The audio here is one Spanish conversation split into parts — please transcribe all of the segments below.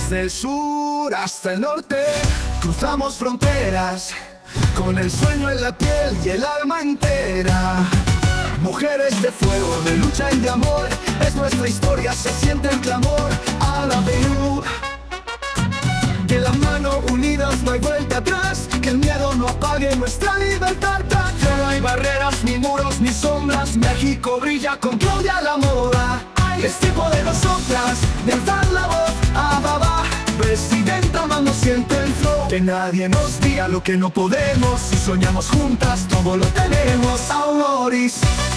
Desde el sur hasta el norte, cruzamos fronteras, con el sueño en la piel y el alma entera. Mujeres de fuego, de lucha y de amor, es nuestra historia, se siente el clamor. A la Perú, de la mano unidas no hay vuelta atrás, que el miedo no apague nuestra libertad. Ya no hay barreras, ni muros, ni sombras, México brilla con Claudia la Moda. Es tiempo de nosotras, de alzar la voz, Baba, presidenta, mano siente el flow. Que nadie nos diga lo que no podemos, si soñamos juntas todo lo tenemos. Auroris.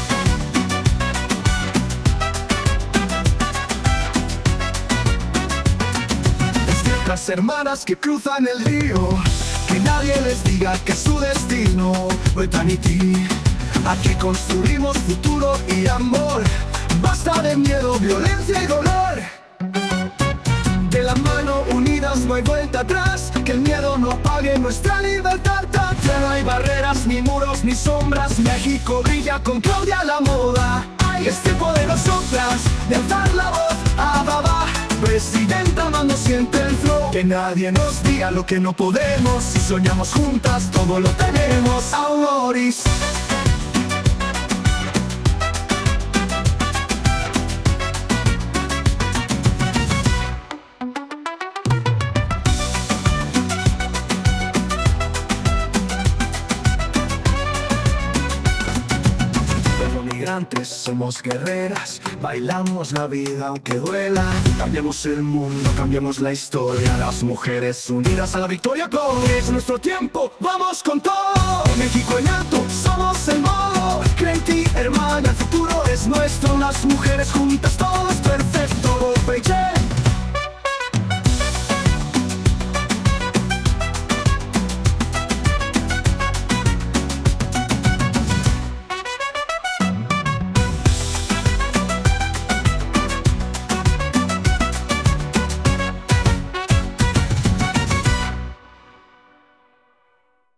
Las hermanas que cruzan el río, que nadie les diga que su destino fue Tanití. Aquí construimos futuro y amor, basta de miedo, violencia y dolor. De la mano unidas no hay vuelta atrás, que el miedo no apague nuestra libertad. Ya no hay barreras, ni muros, ni sombras, México brilla con Claudia la Moda. Es tiempo de nosotras, de alzar la voz, Baba, presidenta, mano siente el flow. Que nadie nos diga lo que no podemos, si soñamos juntas todo lo tenemos. Auroris. Migrantes, somos guerreras, bailamos la vida aunque duela. Cambiamos el mundo, cambiamos la historia. Las mujeres unidas a la victoria. Es nuestro tiempo, vamos con todo. México en alto, somos el modo. Cree en ti, hermana, el futuro es nuestro. Las mujeres juntas